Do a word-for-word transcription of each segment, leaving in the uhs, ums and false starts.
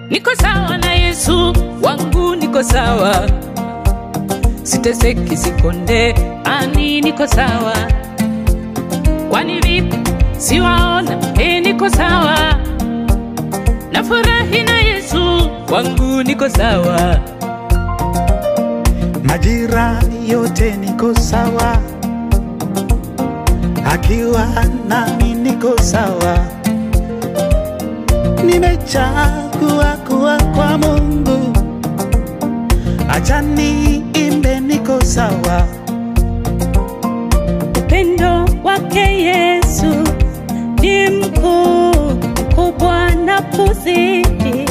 Niko sawa na Yesu wangu, niko sawa. Siteseki sikonde, ani niko sawa. Kwani vipi siwaona, eh niko sawa. Nafurahi na Yesu wangu, niko sawa. Majira yote niko sawa, akiwa nami niko sawa. Nimechagua kuwa kwa Mungu, acha niimbe niko sawa. Upendo wake Yesu ni mkuu, mkubwa na kuzidi.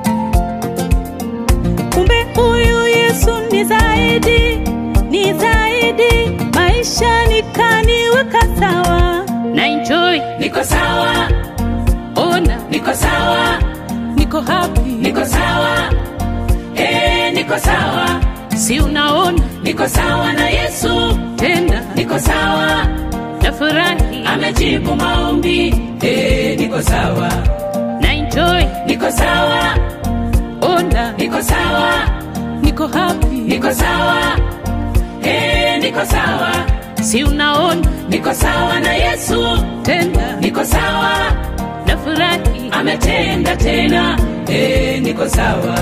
Kumbe huyu Yesu ni zaidi, ni zaidi. Maisha nikaniweka sawa. Na enjoy, niko sawa. Ona, niko sawa. Niko happy, niko sawa. Eh, niko sawa. Si unaona, niko sawa na Yesu. Tena, niko sawa. Nafurahi, amejibu maombi. Eh, niko sawa. Na enjoy, niko sawa. Ona, niko sawa. Niko happy, niko sawa. Eh, niko sawa. Si unaona, niko sawa na Yesu. Tena, niko sawa. Nafurahi, ametenda tena. Eh, niko sawa.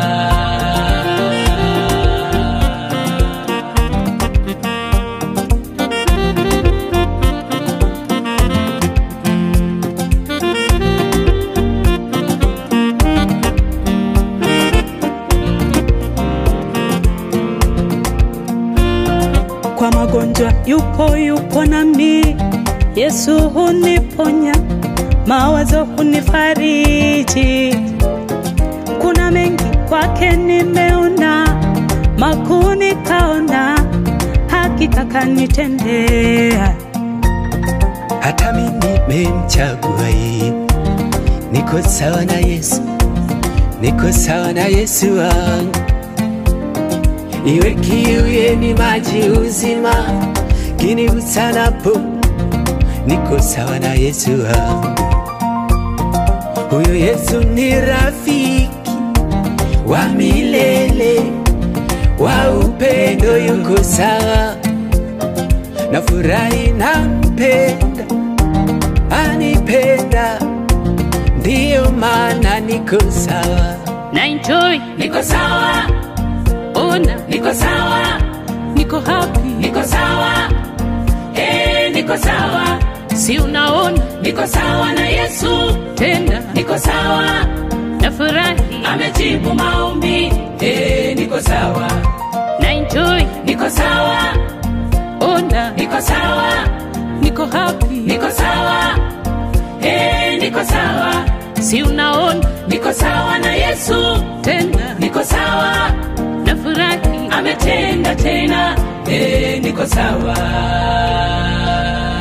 Kwa magonjwa yupo yupo nami, Yesu huniponya, mawazo hunifariji. Kuna mengi kwake nimeona, makuu nikaona, hakika kanitendea. Hata mimi nimemchagua yeye, niko sawa na Yesu, niko sawa na Yesu wangu. Iwe kiu yeni maji uzima, kinigusa napo, niko sawa na Yesu wangu. Huyo Yesu ni rafiki wa milele, wa upendo, yuko sawa. Nafurahi nampenda, anipenda, ndiyo maana niko sawa. Na enjoy, niko sawa. Ona, niko sawa. Niko happy, niko sawa. Eh, niko sawa. Si unaona, niko sawa na Yesu. Tena, niko sawa. Nafurahi, amejibu maombi. Eh, niko sawa. Na enjoy, niko sawa. Ona, niko sawa. Niko happy, niko sawa. Eh, niko sawa. Si unaona, niko sawa na Yesu. Tena, niko sawa. Nafurahi, ametenda tena. Eh, niko sawa.